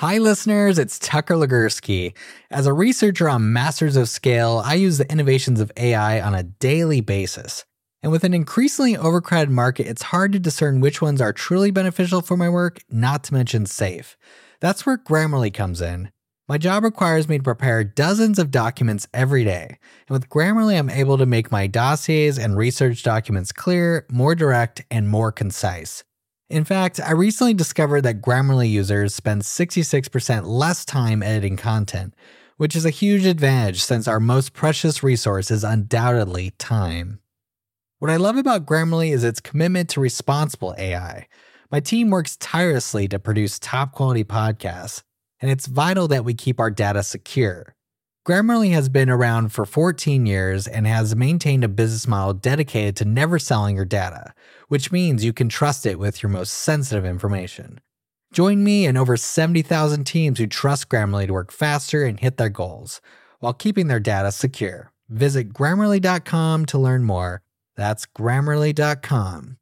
Hi listeners, it's Tucker Legursky. As a researcher on Masters of Scale, I use the innovations of AI on a daily basis. And with an increasingly overcrowded market, it's hard to discern which ones are truly beneficial for my work, not to mention safe. That's where Grammarly comes in. My job requires me to prepare dozens of documents every day. And with Grammarly, I'm able to make my dossiers and research documents clear, more direct, and more concise. In fact, I recently discovered that Grammarly users spend 66% less time editing content, which is a huge advantage since our most precious resource is undoubtedly time. What I love about Grammarly is its commitment to responsible AI. My team works tirelessly to produce top-quality podcasts, and it's vital that we keep our data secure. Grammarly has been around for 14 years and has maintained a business model dedicated to never selling your data, which means you can trust it with your most sensitive information. Join me and over 70,000 teams who trust Grammarly to work faster and hit their goals, while keeping their data secure. Visit Grammarly.com to learn more. That's Grammarly.com.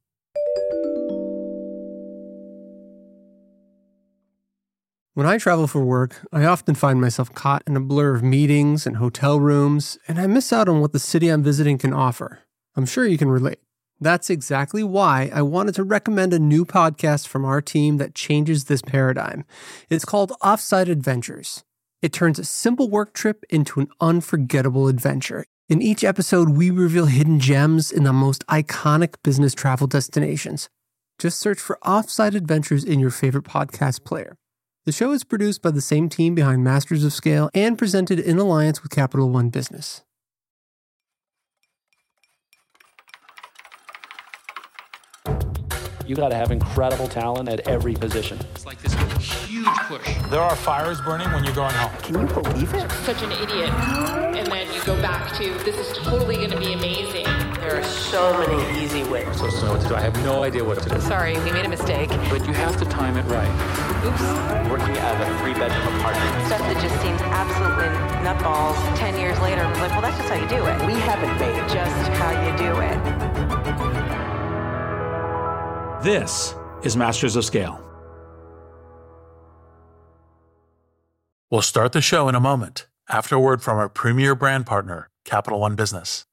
When I travel for work, I often find myself caught in a blur of meetings and hotel rooms, and I miss out on what the city I'm visiting can offer. I'm sure you can relate. That's exactly why I wanted to recommend a new podcast from our team that changes this paradigm. It's called Offsite Adventures. It turns a simple work trip into an unforgettable adventure. In each episode, we reveal hidden gems in the most iconic business travel destinations. Just search for Offsite Adventures in your favorite podcast player. The show is produced by the same team behind Masters of Scale and presented in alliance with Capital One Business. You got to have incredible talent at every position. It's like this huge push. There are fires burning when you're going home. Can you believe it? Such an idiot. And then you go back to, this is totally going to be amazing. There are so many easy ways. I'm supposed to know what to do. I have no idea what to do. Sorry, we made a mistake. But you have to time it right. Oops. Working out of a 3-bedroom apartment. Stuff that just seems absolutely nutballs. 10 years later, I'm like, well, that's just how you do it. We haven't made it. Just how you do it. This is Masters of Scale. We'll start the show in a moment, after a word from our premier brand partner, Capital One Business.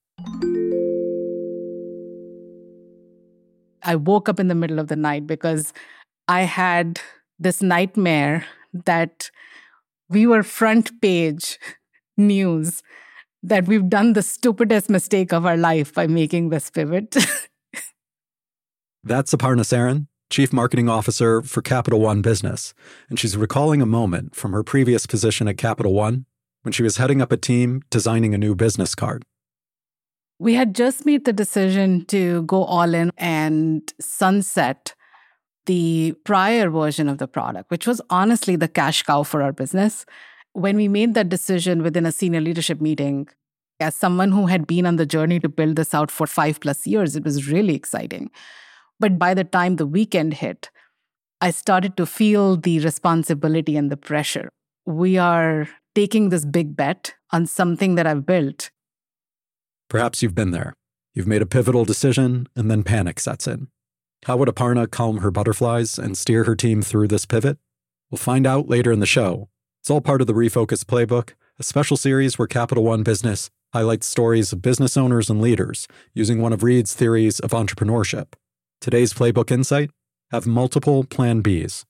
I woke up in the middle of the night because I had this nightmare that we were front page news, that we've done the stupidest mistake of our life by making this pivot. That's Aparna Saran, Chief Marketing Officer for Capital One Business, and she's recalling a moment from her previous position at Capital One when she was heading up a team designing a new business card. We had just made the decision to go all in and sunset the prior version of the product, which was honestly the cash cow for our business. When we made that decision within a senior leadership meeting, as someone who had been on the journey to build this out for 5+ years, it was really exciting. But by the time the weekend hit, I started to feel the responsibility and the pressure. We are taking this big bet on something that I've built. Perhaps you've been there. You've made a pivotal decision, and then panic sets in. How would Aparna calm her butterflies and steer her team through this pivot? We'll find out later in the show. It's all part of the Refocus Playbook, a special series where Capital One Business highlights stories of business owners and leaders using one of Reid's theories of entrepreneurship. Today's Playbook Insight: have multiple Plan Bs.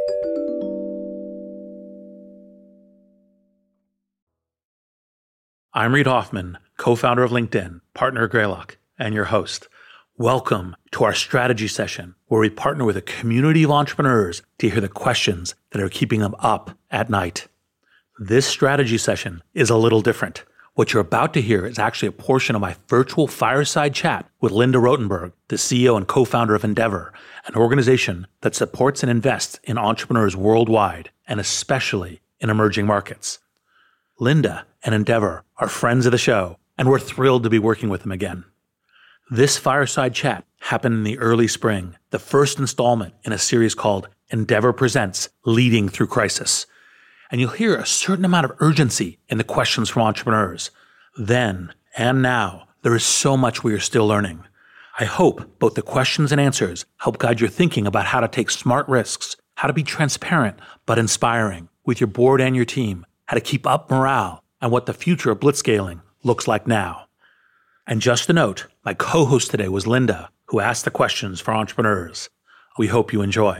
I'm Reid Hoffman, co-founder of LinkedIn, partner at Greylock, and your host. Welcome to our strategy session, where we partner with a community of entrepreneurs to hear the questions that are keeping them up at night. This strategy session is a little different. What you're about to hear is actually a portion of my virtual fireside chat with Linda Rotenberg, the CEO and co-founder of Endeavor, an organization that supports and invests in entrepreneurs worldwide, and especially in emerging markets. Linda and Endeavor are friends of the show, and we're thrilled to be working with them again. This fireside chat happened in the early spring, the first installment in a series called Endeavor Presents Leading Through Crisis. And you'll hear a certain amount of urgency in the questions from entrepreneurs. Then and now, there is so much we are still learning. I hope both the questions and answers help guide your thinking about how to take smart risks, how to be transparent but inspiring, with your board and your team how to keep up morale and what the future of blitzscaling looks like now. And just a note, my co-host today was Linda, who asked the questions for entrepreneurs. We hope you enjoy.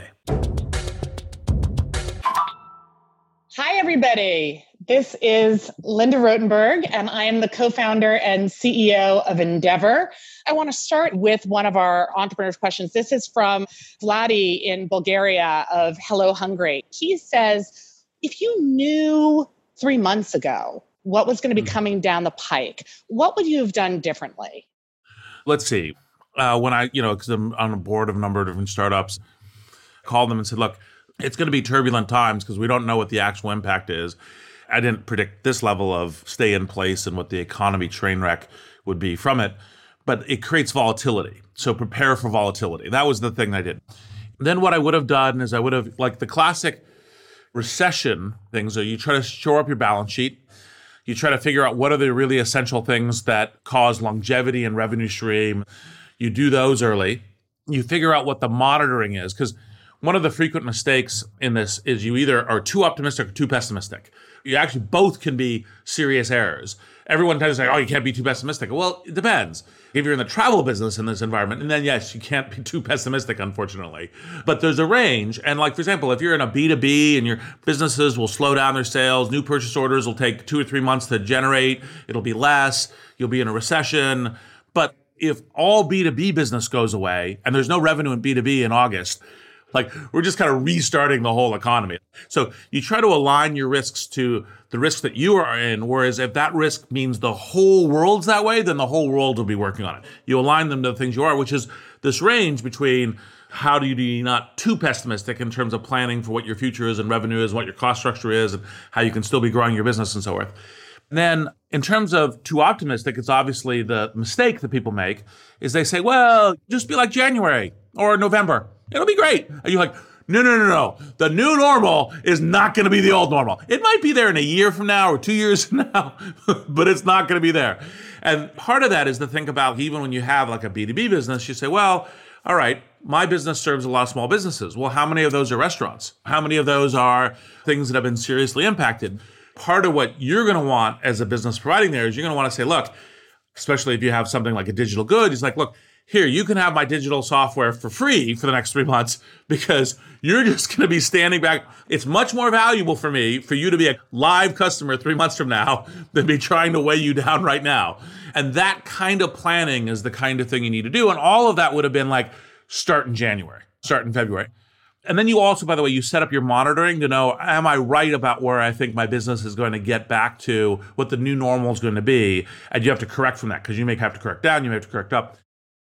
Hi, everybody. This is Linda Rotenberg, and I am the co-founder and CEO of Endeavor. I want to start with one of our entrepreneurs' questions. This is from Vladi in Bulgaria of Hello Hungry. He says, if you knew 3 months ago what was going to be coming down the pike, what would you have done differently? Let's see. When because I'm on a board of a number of different startups, called them and said, look, it's going to be turbulent times because we don't know what the actual impact is. I didn't predict this level of stay in place and what the economy train wreck would be from it, but it creates volatility. So prepare for volatility. That was the thing I did. Then what I would have done is I would have, like the classic recession things, are you try to shore up your balance sheet. You try to figure out what are the really essential things that cause longevity and revenue stream. You do those early. You figure out what the monitoring is, because one of the frequent mistakes in this is you either are too optimistic or too pessimistic. You actually both can be serious errors. Everyone tends to say, oh, you can't be too pessimistic. Well, it depends. If you're in the travel business in this environment, and then yes, you can't be too pessimistic, unfortunately. But there's a range. And like, for example, if you're in a B2B and your businesses will slow down their sales, new purchase orders will take 2 or 3 months to generate, it'll be less, you'll be in a recession. But if all B2B business goes away and there's no revenue in B2B in August, like we're just kind of restarting the whole economy. So you try to align your risks to the risks that you are in, whereas if that risk means the whole world's that way, then the whole world will be working on it. You align them to the things you are, which is this range between how do you be not too pessimistic in terms of planning for what your future is and revenue is, what your cost structure is, and how you can still be growing your business and so forth. And then in terms of too optimistic, it's obviously the mistake that people make is they say, well, just be like January or November. It'll be great. And you're like, no. The new normal is not going to be the old normal. It might be there in a year from now or 2 years from now, but it's not going to be there. And part of that is to think about even when you have like a B2B business, you say, well, all right, my business serves a lot of small businesses. Well, how many of those are restaurants? How many of those are things that have been seriously impacted? Part of what you're going to want as a business providing there is you're going to want to say, look, especially if you have something like a digital good, it's like, look, here, you can have my digital software for free for the next 3 months because you're just going to be standing back. It's much more valuable for me for you to be a live customer 3 months from now than be trying to weigh you down right now. And that kind of planning is the kind of thing you need to do. And all of that would have been like start in January, start in February. And then you also, by the way, you set up your monitoring to know, am I right about where I think my business is going to get back to, what the new normal is going to be? And you have to correct from that because you may have to correct down, you may have to correct up.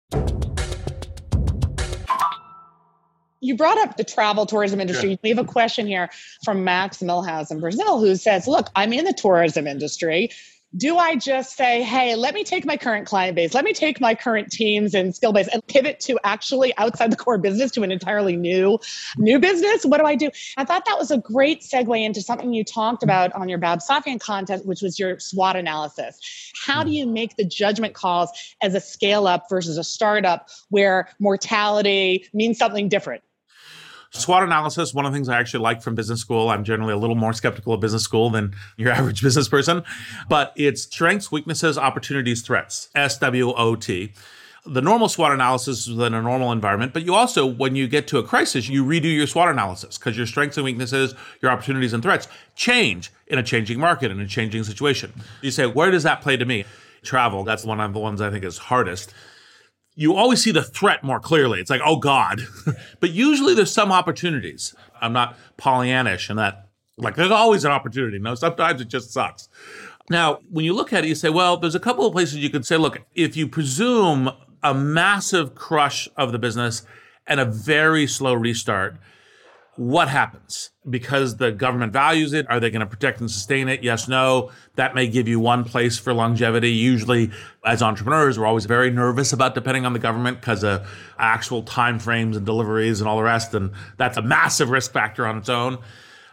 You brought up the travel tourism industry. We have a question here from Max Milhouse in Brazil who says, look, I'm in the tourism industry. Do I just say, hey, let me take my current client base, let me take my current teams and skill base and pivot to actually outside the core business to an entirely new business? What do I do? I thought that was a great segue into something you talked about on your Babsofian content, which was your SWOT analysis. How do you make the judgment calls as a scale up versus a startup where mortality means something different? SWOT analysis, one of the things I actually like from business school. I'm generally a little more skeptical of business school than your average business person, but it's strengths, weaknesses, opportunities, threats, SWOT. The normal SWOT analysis is within a normal environment, but you also, when you get to a crisis, you redo your SWOT analysis because your strengths and weaknesses, your opportunities and threats change in a changing market, in a changing situation. You say, where does that play to me? Travel, that's one of the ones I think is hardest. You always see the threat more clearly. It's like, oh God. But usually there's some opportunities. I'm not Pollyannish in that, like, there's always an opportunity. No, sometimes it just sucks. Now, when you look at it, you say, well, there's a couple of places you could say, look, if you presume a massive crush of the business and a very slow restart, what happens? Because the government values it, are they going to protect and sustain it? Yes, no. That may give you one place for longevity. Usually, as entrepreneurs, we're always very nervous about depending on the government because of actual timeframes and deliveries and all the rest. And that's a massive risk factor on its own.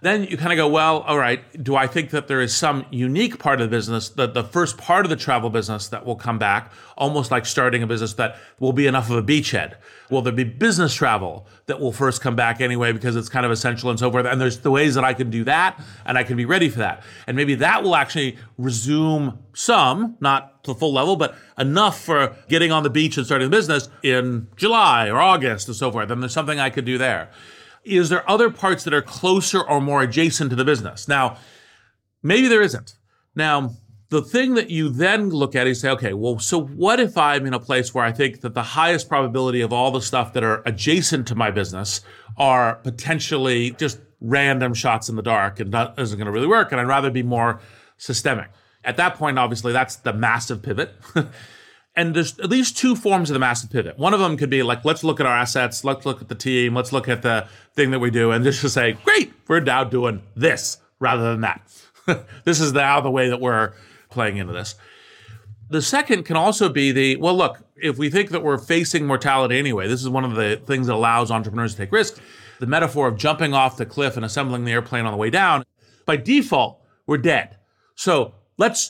Then you kind of go, well, all right, do I think that there is some unique part of the business, the first part of the travel business that will come back, almost like starting a business that will be enough of a beachhead? Will there be business travel that will first come back anyway because it's kind of essential and so forth? And there's the ways that I can do that and I can be ready for that. And maybe that will actually resume some, not to the full level, but enough for getting on the beach and starting a business in July or August and so forth. And there's something I could do there. Is there other parts that are closer or more adjacent to the business? Now, maybe there isn't. Now, the thing that you then look at is say, okay, well, so what if I'm in a place where I think that the highest probability of all the stuff that are adjacent to my business are potentially just random shots in the dark and that isn't going to really work, and I'd rather be more systemic. At that point, obviously, that's the massive pivot. And there's at least two forms of the massive pivot. One of them could be like, let's look at our assets, let's look at the team, let's look at the thing that we do, and just to say, great, we're now doing this rather than that. This is now the way that we're playing into this. The second can also be well, look, if we think that we're facing mortality anyway, this is one of the things that allows entrepreneurs to take risks. The metaphor of jumping off the cliff and assembling the airplane on the way down, by default, we're dead. So let's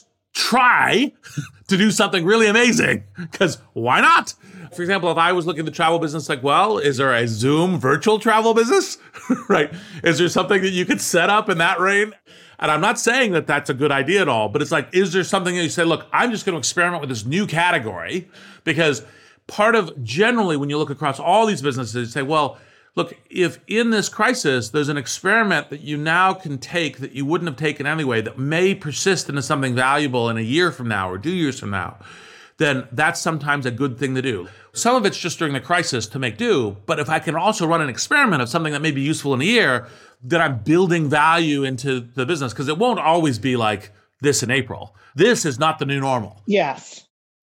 try to do something really amazing, because why not? For example, if I was looking at the travel business, like, well, is there a Zoom virtual travel business, right? Is there something that you could set up in that range? And I'm not saying that that's a good idea at all, but it's like, is there something that you say, look, I'm just going to experiment with this new category? Because part of generally when you look across all these businesses, you say, well, look, if in this crisis, there's an experiment that you now can take that you wouldn't have taken anyway, that may persist into something valuable in a year from now or 2 years from now, then that's sometimes a good thing to do. Some of it's just during the crisis to make do, but if I can also run an experiment of something that may be useful in a year, then I'm building value into the business, because it won't always be like this in April. This is not the new normal. Yes.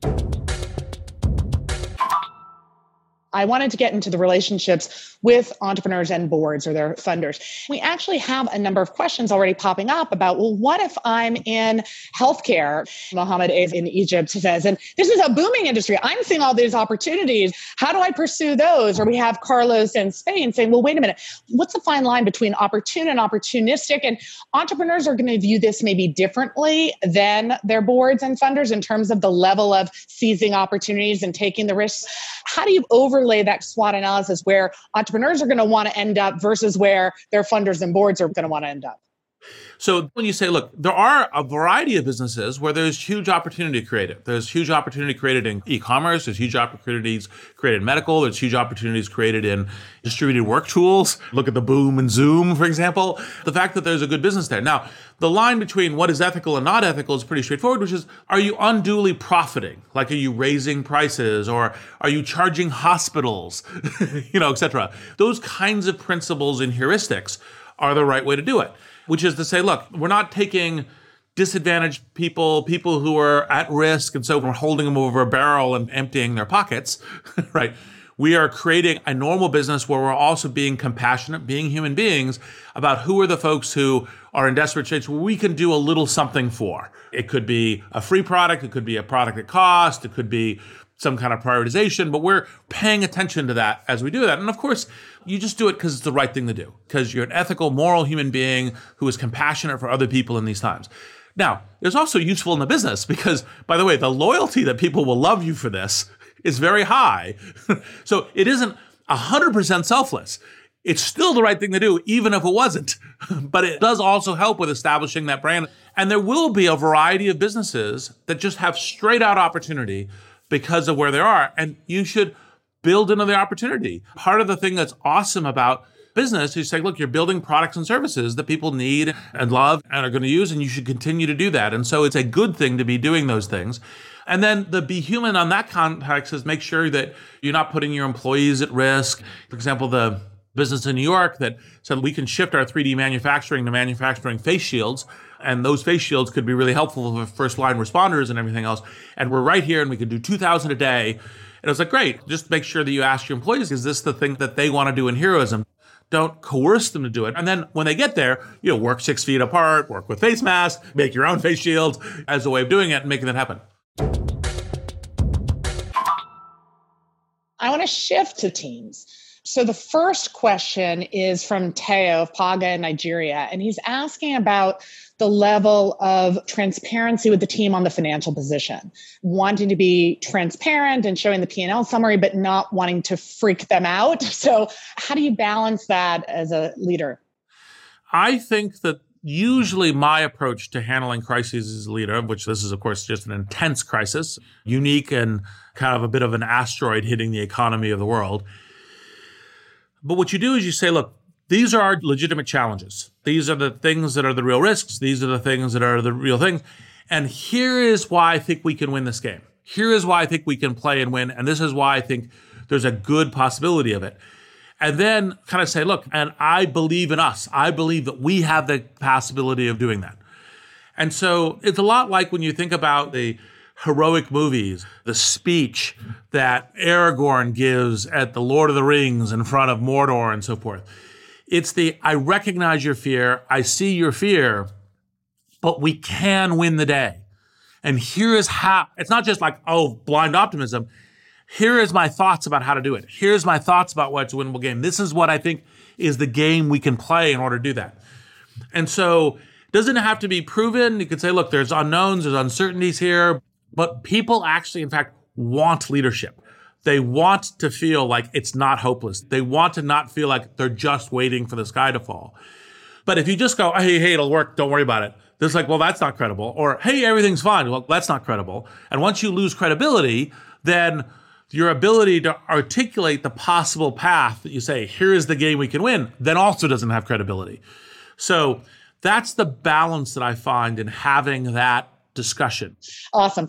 I wanted to get into the relationships with entrepreneurs and boards or their funders. We actually have a number of questions already popping up about, well, what if I'm in healthcare? Mohammed A. in Egypt says, and this is a booming industry. I'm seeing all these opportunities. How do I pursue those? Or we have Carlos in Spain saying, well, wait a minute. What's the fine line between opportune and opportunistic? And entrepreneurs are going to view this maybe differently than their boards and funders in terms of the level of seizing opportunities and taking the risks. How do you overlay that SWOT analysis where entrepreneurs are going to want to end up versus where their funders and boards are going to want to end up? So when you say, look, there are a variety of businesses where there's huge opportunity created. There's huge opportunity created in e-commerce. There's huge opportunities created in medical. There's huge opportunities created in distributed work tools. Look at the boom in Zoom, for example. The fact that there's a good business there. Now, the line between what is ethical and not ethical is pretty straightforward, which is, are you unduly profiting? Like, are you raising prices, or are you charging hospitals, et cetera? Those kinds of principles and heuristics are the right way to do it. Which is to say, look, we're not taking disadvantaged people who are at risk, and so we're holding them over a barrel and emptying their pockets, right? We are creating a normal business where we're also being compassionate, being human beings, about who are the folks who are in desperate straits where we can do a little something for. It could be a free product, it could be a product at cost, it could be some kind of prioritization, but we're paying attention to that as we do that. And of course, you just do it because it's the right thing to do, because you're an ethical, moral human being who is compassionate for other people in these times. Now, it's also useful in the business because, by the way, the loyalty that people will love you for this is very high. So it isn't 100% selfless. It's still the right thing to do, even if it wasn't. But it does also help with establishing that brand. And there will be a variety of businesses that just have straight out opportunity because of where they are. And you should build into the opportunity. Part of the thing that's awesome about business is say, look, you're building products and services that people need and love and are going to use, and you should continue to do that. And so it's a good thing to be doing those things. And then the be human on that context is make sure that you're not putting your employees at risk. For example, the business in New York that said we can shift our 3D manufacturing to manufacturing face shields. And those face shields could be really helpful for first line responders and everything else. And we're right here and we could do 2,000 a day. And it was like, great, just make sure that you ask your employees, is this the thing that they want to do in heroism? Don't coerce them to do it. And then when they get there, work 6 feet apart, work with face masks, make your own face shields as a way of doing it and making that happen. I want to shift to teams. So the first question is from Teo of Paga in Nigeria, and he's asking about the level of transparency with the team on the financial position, wanting to be transparent and showing the P&L summary, but not wanting to freak them out. So how do you balance that as a leader? I think that usually my approach to handling crises as a leader, which this is, of course, just an intense crisis, unique and kind of a bit of an asteroid hitting the economy of the world. But what you do is you say, look, these are our legitimate challenges. These are the things that are the real risks. These are the things that are the real things. And here is why I think we can win this game. Here is why I think we can play and win. And this is why I think there's a good possibility of it. And then kind of say, look, and I believe in us. I believe that we have the possibility of doing that. And so it's a lot like when you think about the heroic movies, the speech that Aragorn gives at the Lord of the Rings in front of Mordor and so forth. It's the, I recognize your fear, I see your fear, but we can win the day. And here is how, it's not just like, oh, blind optimism. Here is my thoughts about how to do it. Here's my thoughts about what's a winnable game. This is what I think is the game we can play in order to do that. And so it doesn't have to be proven. You could say, look, there's unknowns, there's uncertainties here, but people actually, in fact, want leadership. They want to feel like it's not hopeless. They want to not feel like they're just waiting for the sky to fall. But if you just go, hey, it'll work, don't worry about it. There's like, well, that's not credible. Or, hey, everything's fine. Well, that's not credible. And once you lose credibility, then your ability to articulate the possible path that you say, here is the game we can win, then also doesn't have credibility. So that's the balance that I find in having that discussion. Awesome.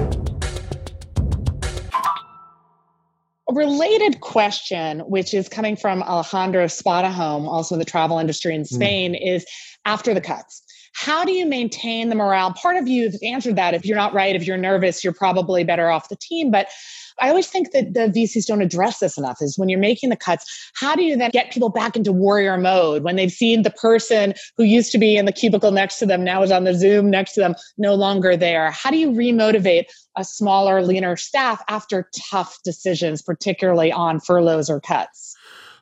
A related question, which is coming from Alejandro Spadahome, also in the travel industry in Spain, is after the cuts. How do you maintain the morale? Part of you has answered that. If you're not right, if you're nervous, you're probably better off the team. But I always think that the VCs don't address this enough, is when you're making the cuts, how do you then get people back into warrior mode when they've seen the person who used to be in the cubicle next to them, now is on the Zoom next to them, no longer there? How do you remotivate a smaller, leaner staff after tough decisions, particularly on furloughs or cuts?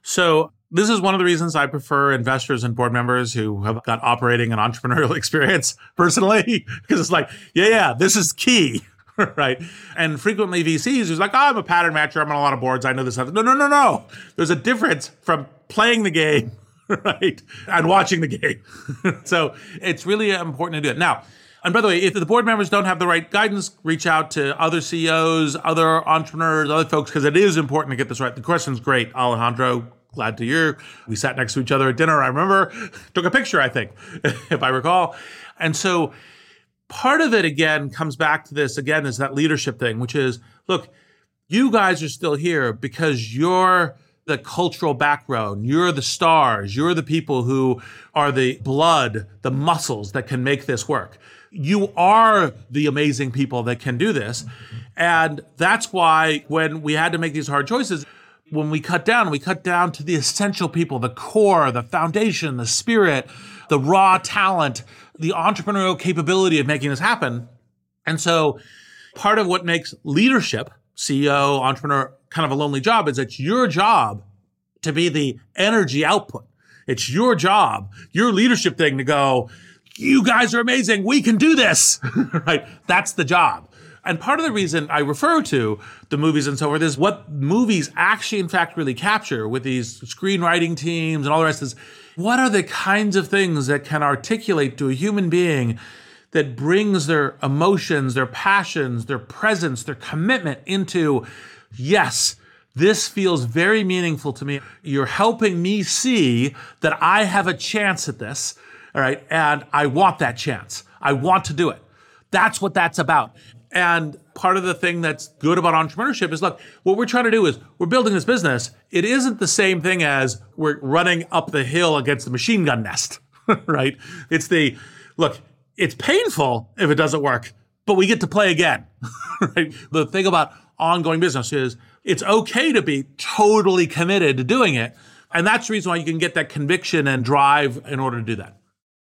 So this is one of the reasons I prefer investors and board members who have got operating and entrepreneurial experience personally, because it's like, yeah, this is key. Right. And frequently VCs who's like, oh, I'm a pattern matcher. I'm on a lot of boards. I know this stuff. No. There's a difference from playing the game, right, and watching the game. So it's really important to do it. Now, and by the way, if the board members don't have the right guidance, reach out to other CEOs, other entrepreneurs, other folks, because it is important to get this right. The question's great, Alejandro. Glad to hear. We sat next to each other at dinner, I remember. Took a picture, I think, if I recall. And so part of it, again, comes back to this, again, is that leadership thing, which is, look, you guys are still here because you're the cultural background. You're the stars. You're the people who are the blood, the muscles that can make this work. You are the amazing people that can do this. And that's why when we had to make these hard choices, when we cut down to the essential people, the core, the foundation, the spirit, the raw talent, the entrepreneurial capability of making this happen. And so part of what makes leadership, CEO, entrepreneur, kind of a lonely job is it's your job to be the energy output. It's your job, your leadership thing to go, you guys are amazing. We can do this, right? That's the job. And part of the reason I refer to the movies and so forth is what movies actually, in fact, really capture with these screenwriting teams and all the rest is, what are the kinds of things that can articulate to a human being that brings their emotions, their passions, their presence, their commitment into, yes, this feels very meaningful to me. You're helping me see that I have a chance at this, all right? And I want that chance. I want to do it. That's what that's about. And part of the thing that's good about entrepreneurship is, look, what we're trying to do is we're building this business. It isn't the same thing as we're running up the hill against the machine gun nest, right? It's the, look, it's painful if it doesn't work, but we get to play again, right? The thing about ongoing business is it's okay to be totally committed to doing it. And that's the reason why you can get that conviction and drive in order to do that.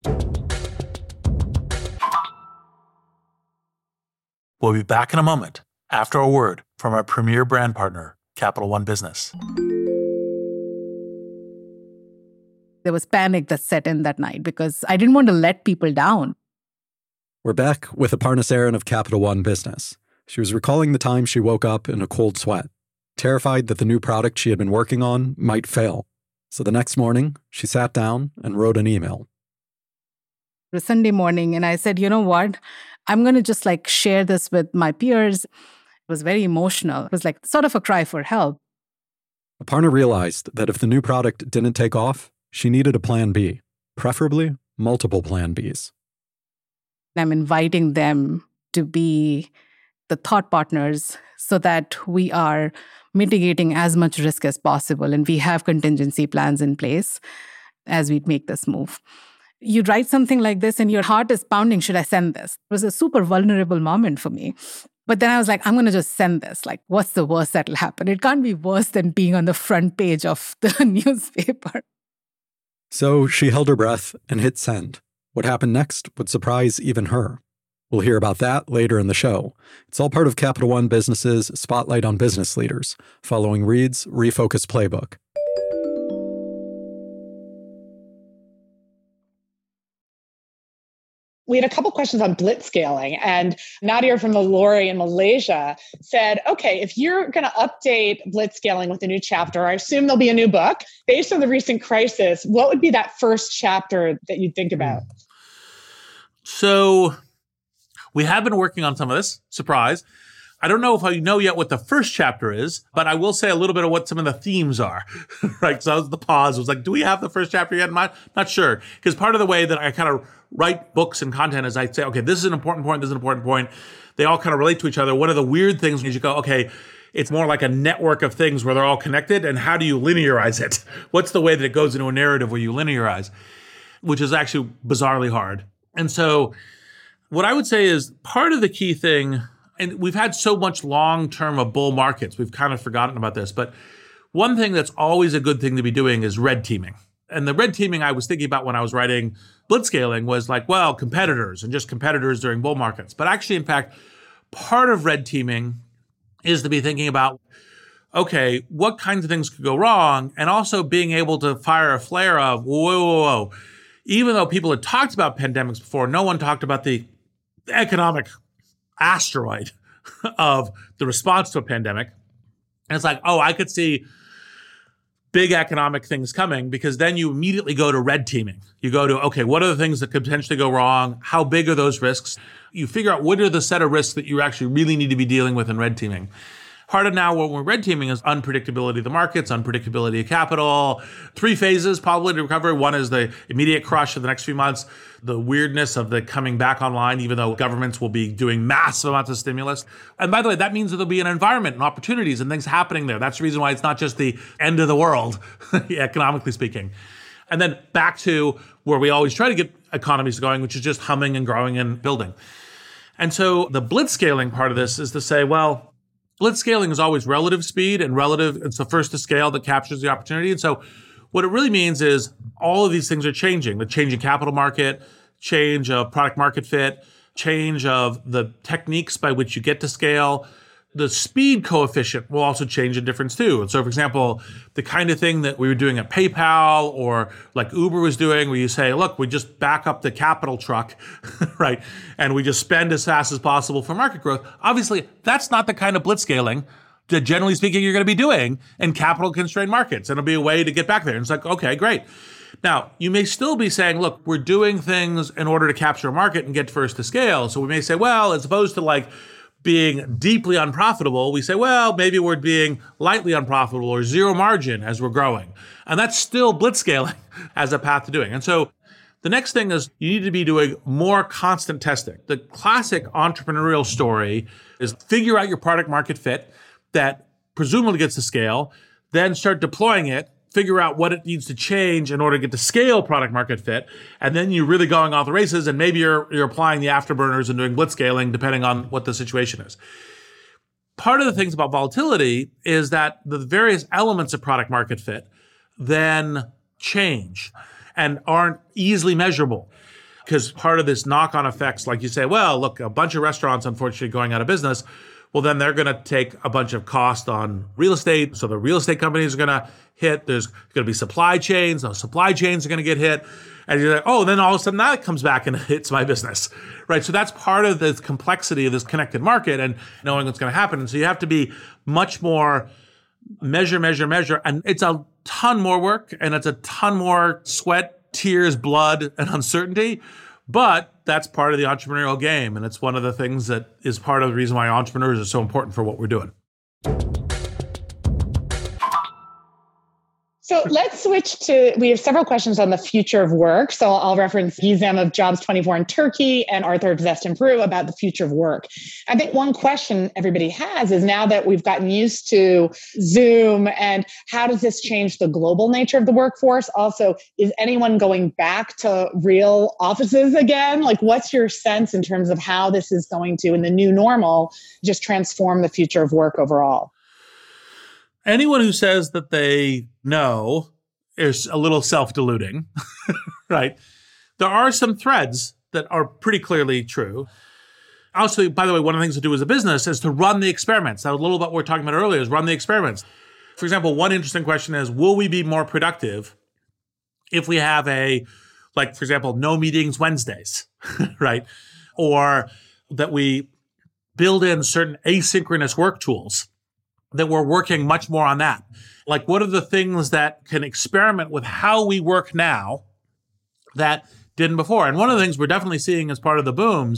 We'll be back in a moment after a word from our premier brand partner, Capital One Business. There was panic that set in that night because I didn't want to let people down. We're back with Aparna Saran of Capital One Business. She was recalling the time she woke up in a cold sweat, terrified that the new product she had been working on might fail. So the next morning, she sat down and wrote an email. It was Sunday morning, and I said, you know what? I'm going to just share this with my peers. It was very emotional. It was sort of a cry for help. Aparna realized that if the new product didn't take off, she needed a plan B, preferably multiple plan Bs. I'm inviting them to be the thought partners so that we are mitigating as much risk as possible and we have contingency plans in place as we make this move. You write something like this and your heart is pounding, should I send this? It was a super vulnerable moment for me. But then I was I'm going to just send this. What's the worst that'll happen? It can't be worse than being on the front page of the newspaper. So she held her breath and hit send. What happened next would surprise even her. We'll hear about that later in the show. It's all part of Capital One Business's Spotlight on Business Leaders, following Reed's Refocus Playbook. We had a couple questions on blitzscaling, and Nadir from the Lori in Malaysia said, okay, if you're going to update blitzscaling with a new chapter, I assume there'll be a new book. Based on the recent crisis, what would be that first chapter that you'd think about? So we have been working on some of this. Surprise. I don't know if I know yet what the first chapter is, but I will say a little bit of what some of the themes are, right? So that was the pause. It was do we have the first chapter yet? I'm not sure. Because part of the way that I kind of write books and content is I say, okay, this is an important point, this is an important point. They all kind of relate to each other. One of the weird things is you go, okay, it's more like a network of things where they're all connected, and how do you linearize it? What's the way that it goes into a narrative where you linearize? Which is actually bizarrely hard. And so what I would say is part of the key thing, and we've had so much long-term of bull markets, we've kind of forgotten about this, but one thing that's always a good thing to be doing is red teaming. And the red teaming I was thinking about when I was writing blitzscaling was competitors and just competitors during bull markets. But actually, in fact, part of red teaming is to be thinking about, okay, what kinds of things could go wrong? And also being able to fire a flare of, whoa. Even though people had talked about pandemics before, no one talked about the economic asteroid of the response to a pandemic. And it's I could see big economic things coming, because then you immediately go to red teaming. You go to, okay, what are the things that could potentially go wrong? How big are those risks? You figure out what are the set of risks that you actually really need to be dealing with in red teaming. Part of now what we're red teaming is unpredictability of the markets, unpredictability of capital. 3 phases probably to recovery. One is the immediate crush of the next few months, the weirdness of the coming back online, even though governments will be doing massive amounts of stimulus. And by the way, that means that there'll be an environment and opportunities and things happening there. That's the reason why it's not just the end of the world, economically speaking. And then back to where we always try to get economies going, which is just humming and growing and building. And so the blitzscaling part of this is to say, well, blitzscaling is always relative speed and relative. It's the first to scale that captures the opportunity. And so what it really means is all of these things are changing. The changing capital market, change of product market fit, change of the techniques by which you get to scale. The speed coefficient will also change in difference too. And so, for example, the kind of thing that we were doing at PayPal or like Uber was doing, where you say, look, we just back up the capital truck, right? And we just spend as fast as possible for market growth. Obviously, that's not the kind of blitzscaling that generally speaking you're going to be doing in capital constrained markets. And it'll be a way to get back there. And it's okay, great. Now, you may still be saying, look, we're doing things in order to capture a market and get first to scale. So we may say, well, as opposed to being deeply unprofitable, we say, well, maybe we're being lightly unprofitable or zero margin as we're growing. And that's still blitzscaling as a path to doing. And so the next thing is you need to be doing more constant testing. The classic entrepreneurial story is figure out your product market fit that presumably gets to scale, then start deploying it, figure out what it needs to change in order to get to scale product market fit, and then you're really going off the races, and maybe you're applying the afterburners and doing blitzscaling depending on what the situation is. Part of the things about volatility is that the various elements of product market fit then change and aren't easily measurable. Because part of this knock-on effects, like you say, well, look, a bunch of restaurants unfortunately going out of business. well, then they're going to take a bunch of cost on real estate. So the real estate companies are going to hit. There's going to be supply chains. Those supply chains are going to get hit. And you're like, oh, then all of a sudden that comes back and hits my business, right? So that's part of the complexity of this connected market and knowing what's going to happen. And so you have to be much more measure. And it's a ton more work and it's a ton more sweat, tears, blood, and uncertainty. But that's part of the entrepreneurial game. And it's one of the things that is part of the reason why entrepreneurs are so important for what we're doing. So let's switch to, we have several questions on the future of work. So I'll reference Gizem of Jobs24 in Turkey and Arthur of Zest in Peru about the future of work. I think one question everybody has is, now that we've gotten used to Zoom, and how does this change the global nature of the workforce? Also, is anyone going back to real offices again? Like, what's your sense in terms of how this is going to, in the new normal, just transform the future of work overall? Anyone who says that they know is a little self-deluding, right? There are some threads that are pretty clearly true. Also, by the way, one of the things to do as a business is to run the experiments. That was a little bit what we were talking about earlier, is run the experiments. For example, one interesting question is, will we be more productive if we have for example, no meetings Wednesdays, right? Or that we build in certain asynchronous work tools, that we're working much more on that. Like, what are the things that can experiment with how we work now that didn't before? And one of the things we're definitely seeing as part of the booms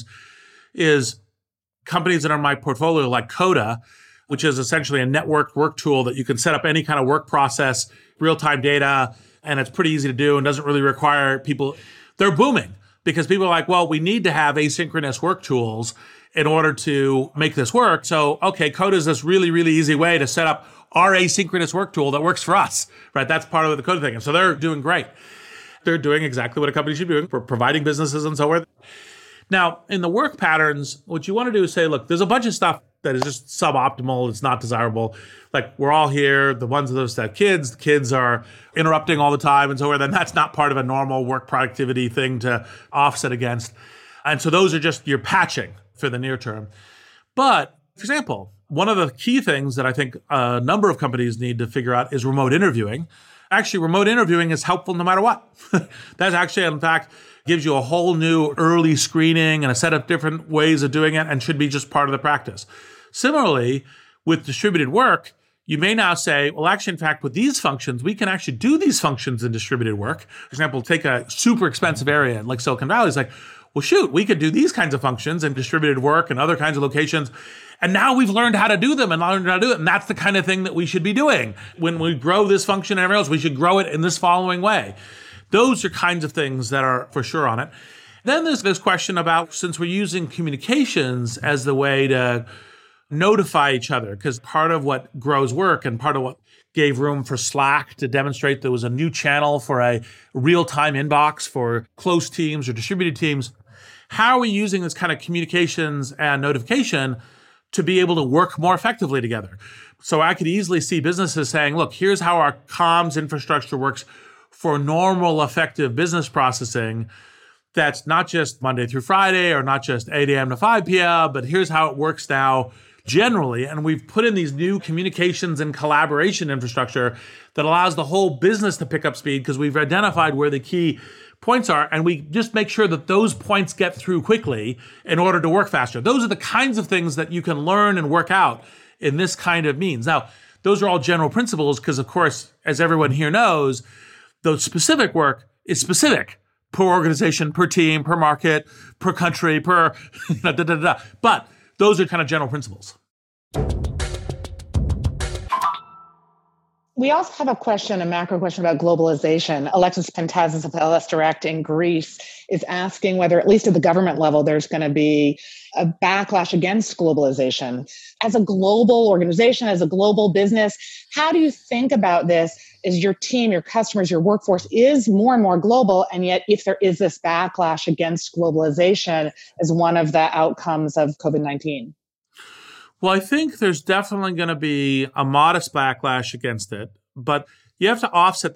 is companies that are in my portfolio, like Coda, which is essentially a networked work tool that you can set up any kind of work process, real-time data, and it's pretty easy to do and doesn't really require people. They're booming because people are like, well, we need to have asynchronous work tools in order to make this work. So, okay, Coda is this really, really easy way to set up our asynchronous work tool that works for us, right? That's part of the Coda thing. And so they're doing great. They're doing exactly what a company should be doing for providing businesses and so forth. Now, in the work patterns, what you want to do is say, look, there's a bunch of stuff that is just suboptimal. It's not desirable. Like, we're all here. The ones of us that have kids, the kids are interrupting all the time and so forth. And that's not part of a normal work productivity thing to offset against. And so those are just your patching for the near term. But, for example, one of the key things that I think a number of companies need to figure out is remote interviewing. Actually, remote interviewing is helpful no matter what. That's actually, in fact, gives you a whole new early screening and a set of different ways of doing it and should be just part of the practice. Similarly, with distributed work, you may now say, well, actually, in fact, with these functions, we can actually do these functions in distributed work. For example, take a super expensive area like Silicon Valley. It's like, well, shoot, we could do these kinds of functions in distributed work and other kinds of locations. And now we've learned how to do them and learned how to do it. And that's the kind of thing that we should be doing. When we grow this function and everything else, we should grow it in this following way. Those are kinds of things that are for sure on it. Then there's this question about, since we're using communications as the way to notify each other, because part of what grows work and part of what gave room for Slack to demonstrate there was a new channel for a real-time inbox for close teams or distributed teams. How are we using this kind of communications and notification to be able to work more effectively together? So I could easily see businesses saying, look, here's how our comms infrastructure works for normal, effective business processing. That's not just Monday through Friday or not just 8 a.m. to 5 p.m., but here's how it works now generally. And we've put in these new communications and collaboration infrastructure that allows the whole business to pick up speed because we've identified where the key points are, and we just make sure that those points get through quickly in order to work faster. Those are the kinds of things that you can learn and work out in this kind of means. Now, those are all general principles because, of course, as everyone here knows, the specific work is specific per organization, per team, per market, per country, per But those are kind of general principles. We also have a question, a macro question about globalization. Alexis Pentazis of LS Direct in Greece is asking whether, at least at the government level, there's going to be a backlash against globalization. As a global organization, as a global business, how do you think about this? Is your team, your customers, your workforce is more and more global, and yet if there is this backlash against globalization as one of the outcomes of COVID-19? Well, I think there's definitely going to be a modest backlash against it, but you have to offset this.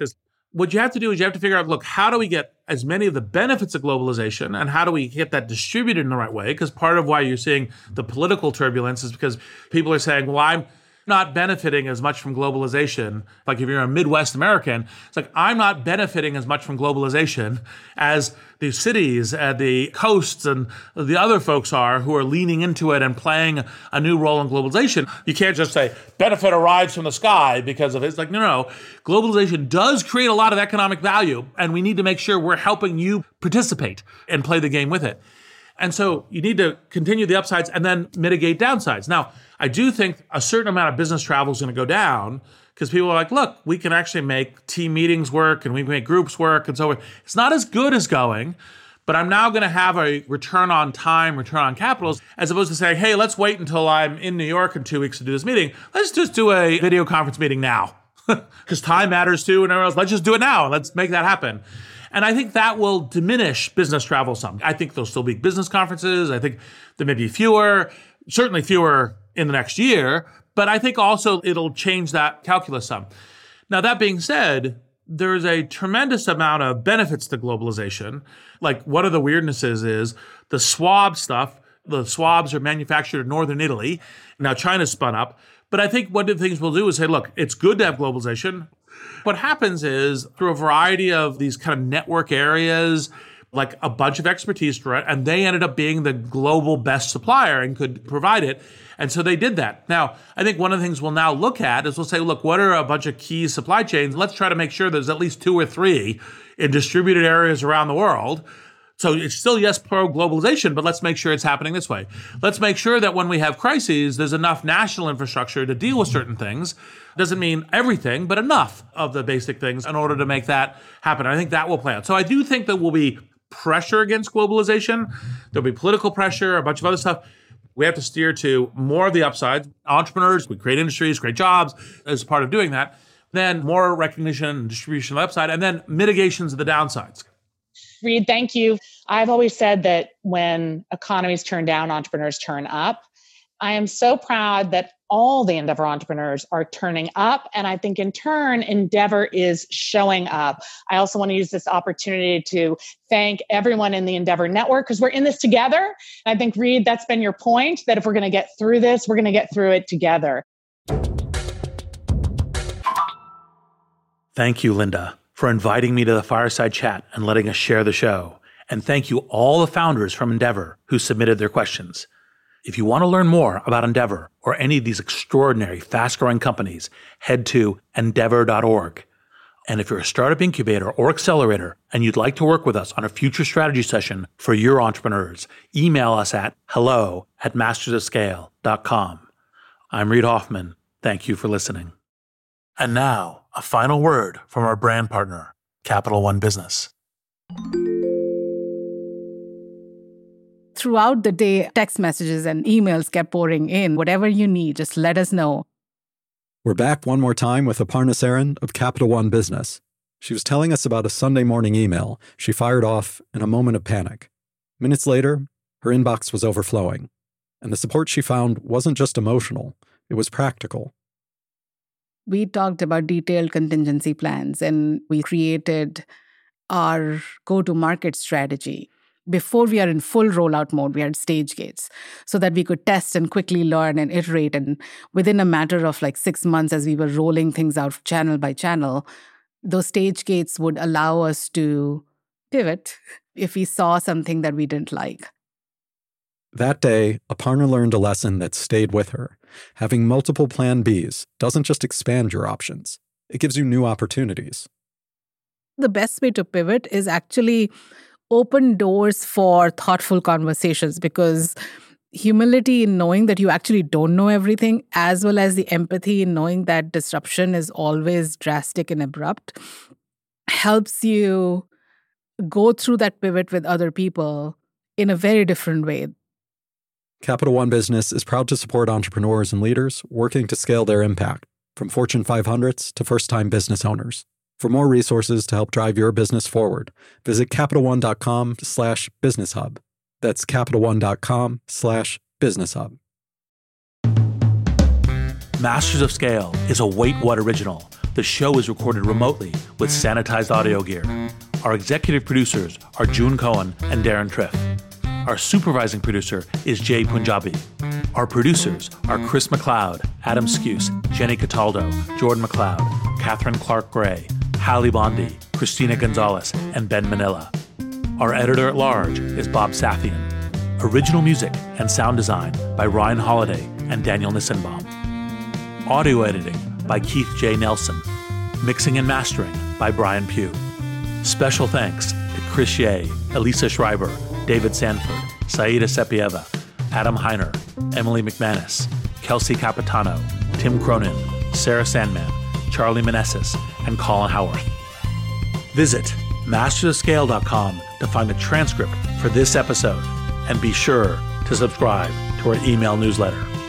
what you have to do is you have to figure out, look, how do we get as many of the benefits of globalization and how do we get that distributed in the right way? Because part of why you're seeing the political turbulence is because people are saying, well, I'm not benefiting as much from globalization. Like if you're a Midwest American, it's like, I'm not benefiting as much from globalization as the cities and the coasts and the other folks are who are leaning into it and playing a new role in globalization. You can't just say benefit arrives from the sky because of it. It's like, no. Globalization does create a lot of economic value, and we need to make sure we're helping you participate and play the game with it. And so you need to continue the upsides and then mitigate downsides. Now, I do think a certain amount of business travel is going to go down because people are like, look, we can actually make team meetings work and we can make groups work and so forth. It's not as good as going, but I'm now going to have a return on time, return on capital, as opposed to saying, hey, let's wait until I'm in New York in 2 weeks to do this meeting. Let's just do a video conference meeting now because time matters too and everyone else. Let's just do it now. Let's make that happen. And I think that will diminish business travel some. I think there'll still be business conferences. I think there may be fewer, certainly fewer in the next year, but I think also it'll change that calculus some. Now, that being said, there's a tremendous amount of benefits to globalization. Like one of the weirdnesses is the swab stuff. The swabs are manufactured in northern Italy. Now China's spun up. But I think one of the things we'll do is say, look, it's good to have globalization. What happens is through a variety of these kind of network areas, like a bunch of expertise for it, and they ended up being the global best supplier and could provide it. And so they did that. Now, I think one of the things we'll now look at is we'll say, look, what are a bunch of key supply chains? Let's try to make sure there's at least 2 or 3 in distributed areas around the world. So it's still, yes, pro-globalization, but let's make sure it's happening this way. Let's make sure that when we have crises, there's enough national infrastructure to deal with certain things. Doesn't mean everything, but enough of the basic things in order to make that happen. I think that will play out. So I do think there will be pressure against globalization. There'll be political pressure, a bunch of other stuff. We have to steer to more of the upsides. Entrepreneurs, we create industries, create jobs as part of doing that. Then more recognition and distribution of the upside, and then mitigations of the downsides. Reed, thank you. I've always said that when economies turn down, entrepreneurs turn up. I am so proud that all the Endeavor entrepreneurs are turning up. And I think in turn, Endeavor is showing up. I also want to use this opportunity to thank everyone in the Endeavor network because we're in this together. And I think, Reed, that's been your point, that if we're going to get through this, we're going to get through it together. Thank you, Linda, for inviting me to the Fireside Chat and letting us share the show. And thank you all the founders from Endeavor who submitted their questions. If you want to learn more about Endeavor or any of these extraordinary fast-growing companies, head to endeavor.org. And if you're a startup incubator or accelerator and you'd like to work with us on a future strategy session for your entrepreneurs, email us at hello@mastersofscale.com. I'm Reid Hoffman. Thank you for listening. And now, a final word from our brand partner, Capital One Business. Throughout the day, text messages and emails kept pouring in. Whatever you need, just let us know. We're back one more time with Aparna Saran of Capital One Business. She was telling us about a Sunday morning email she fired off in a moment of panic. Minutes later, her inbox was overflowing. And the support she found wasn't just emotional, it was practical. We talked about detailed contingency plans and we created our go-to-market strategy. Before we are in full rollout mode, we had stage gates so that we could test and quickly learn and iterate. And within a matter of 6 months, as we were rolling things out channel by channel, those stage gates would allow us to pivot if we saw something that we didn't like. That day, Aparna learned a lesson that stayed with her. Having multiple plan Bs doesn't just expand your options. It gives you new opportunities. The best way to pivot is actually open doors for thoughtful conversations, because humility in knowing that you actually don't know everything, as well as the empathy in knowing that disruption is always drastic and abrupt, helps you go through that pivot with other people in a very different way. Capital One Business is proud to support entrepreneurs and leaders working to scale their impact, from Fortune 500s to first-time business owners. For more resources to help drive your business forward, visit CapitalOne.com/BusinessHub. That's CapitalOne.com/BusinessHub. Masters of Scale is a Wait What original, The show is recorded remotely with sanitized audio gear. Our executive producers are June Cohen and Darren Triff. Our supervising producer is Jay Punjabi. Our producers are Chris McLeod, Adam Skuse, Jenny Cataldo, Jordan McLeod, Catherine Clark-Gray, Hallie Bondi, Christina Gonzalez, and Ben Manila. Our editor-at-large is Bob Safian. Original music and sound design by Ryan Holiday and Daniel Nissenbaum. Audio editing by Keith J. Nelson. Mixing and mastering by Brian Pugh. Special thanks to Chris Ye, Elisa Schreiber, David Sanford, Saida Sepieva, Adam Heiner, Emily McManus, Kelsey Capitano, Tim Cronin, Sarah Sandman, Charlie Meneses, and Colin Howarth. Visit mastersofscale.com to find the transcript for this episode, and be sure to subscribe to our email newsletter.